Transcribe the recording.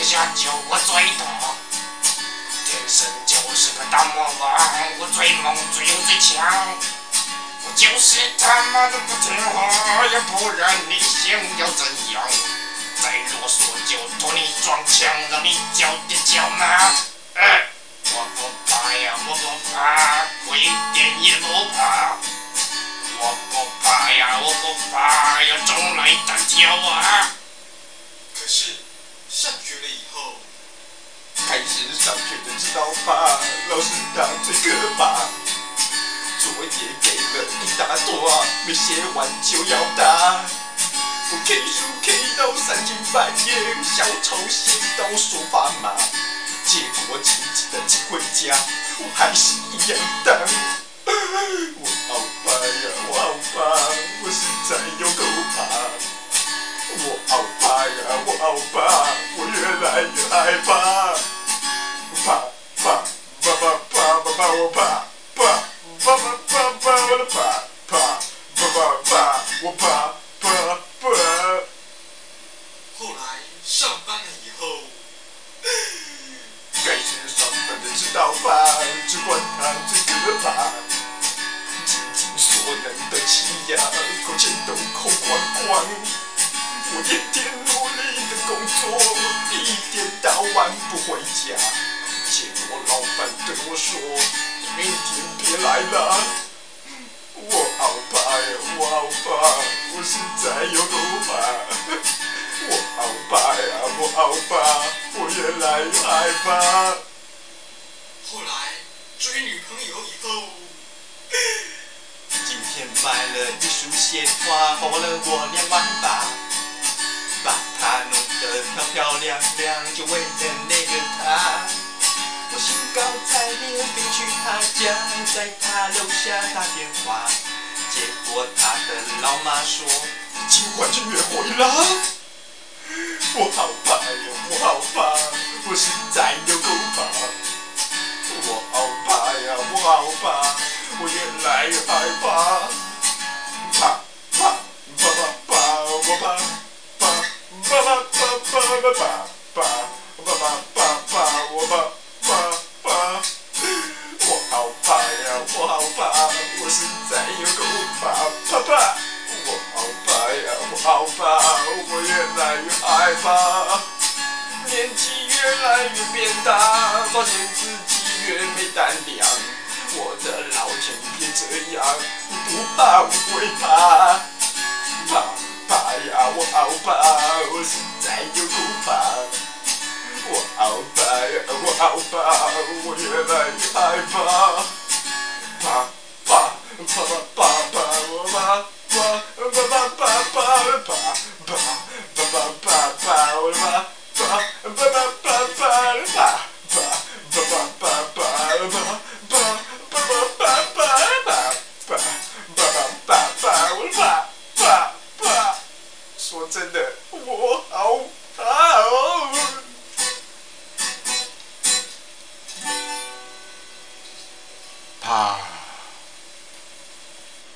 天下就我最多。天生就是个大魔王，我最猛最勇最强。我就是他妈的不听话，要不然你想要怎样？再啰嗦就拖你撞墙，让你叫爹叫妈。我不怕呀，我不怕，我一点也不怕。我不怕呀，我不怕，要中来单挑啊！ 可是上学了以后， 开始上学的知道吧？老师他最可怕，作业给了一大沓，没写完就要打。我 K 书 K 到3更半夜，小抄写到说爸妈，结果亲戚的寄回家，我还是一样当。我好怕呀，我好怕，我实在有够怕。我好怕呀，我好怕，我越来越害怕。怕怕怕怕怕怕怕，我怕怕怕怕怕怕我的怕怕怕怕怕我怕怕怕。 后来上班了以后， 该是上班的知道吧？只管他最可怕，尽尽所能的欺压，口钱都扣光光。我天天努力的工作，一天到晚不回家。结果老板对我说：“明天别来了。”我好怕呀，我好怕，我实在有够怕。我好怕呀，我好怕，我越来越害怕。 后来追女朋友以后， 今天买了一束鲜花，花了我2万8，把它弄得漂漂亮亮，就为了那个她。我兴高采烈飞去她家，在她楼下打电话，结果她的老妈说：“今晚就约会啦。”我好怕呀，我好怕，我实在有够怕。我好怕呀，我好怕，我越来越害怕。怕怕怕怕怕，我怕怕怕怕怕怕怕怕怕怕我怕怕怕。我好怕呀，我好怕，我实在有够怕怕怕。我好怕呀，我好怕，我越来越害怕。年纪越来越变大，发现自己越没胆量。我的老天别这样，你不怕我会怕。怕怕呀，我好怕，我实在有够怕。我好怕呀，我好怕，我越来越害怕。怕怕怕怕怕怕，我怕怕怕怕怕怕。